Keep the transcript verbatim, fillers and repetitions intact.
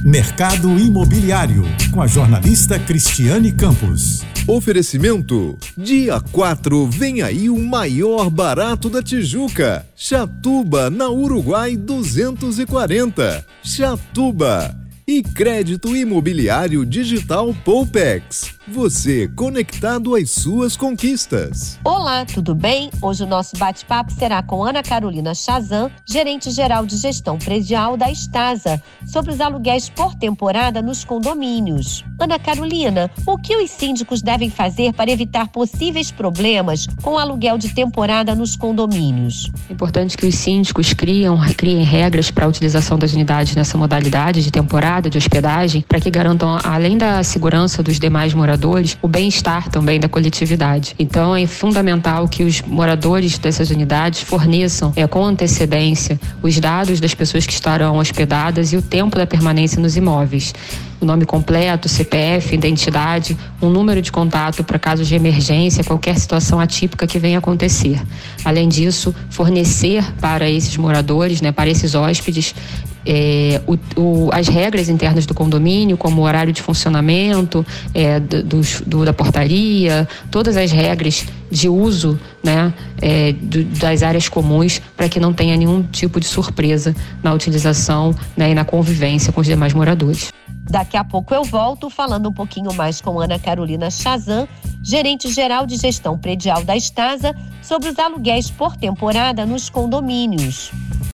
Mercado Imobiliário, com a jornalista Cristiane Campos. Oferecimento: dia quatro, vem aí o maior barato da Tijuca. Chatuba, na Uruguai duzentos e quarenta. Chatuba. E crédito imobiliário digital Poupex. Você conectado às suas conquistas. Olá, tudo bem? Hoje o nosso bate-papo será com Ana Carolina Chazan, gerente-geral de gestão predial da Estasa, sobre os aluguéis por temporada nos condomínios. Ana Carolina, o que os síndicos devem fazer para evitar possíveis problemas com o aluguel de temporada nos condomínios? É importante que os síndicos criam, criem regras para a utilização das unidades nessa modalidade de temporada, de hospedagem, para que garantam, além da segurança dos demais moradores, o bem-estar também da coletividade. Então é fundamental que os moradores dessas unidades forneçam é, com antecedência os dados das pessoas que estarão hospedadas e o tempo da permanência nos imóveis. O nome completo, C P F, identidade, um número de contato para casos de emergência, qualquer situação atípica que venha acontecer. Além disso, fornecer para esses moradores, né, para esses hóspedes, É, o, o, as regras internas do condomínio, como o horário de funcionamento é, do, do, do, da portaria, todas as regras de uso, né, é, do, das áreas comuns, para que não tenha nenhum tipo de surpresa na utilização, né, e na convivência com os demais moradores. Daqui a pouco eu volto falando um pouquinho mais com Ana Carolina Chazan, gerente-geral de gestão predial da Estasa, sobre os aluguéis por temporada nos condomínios.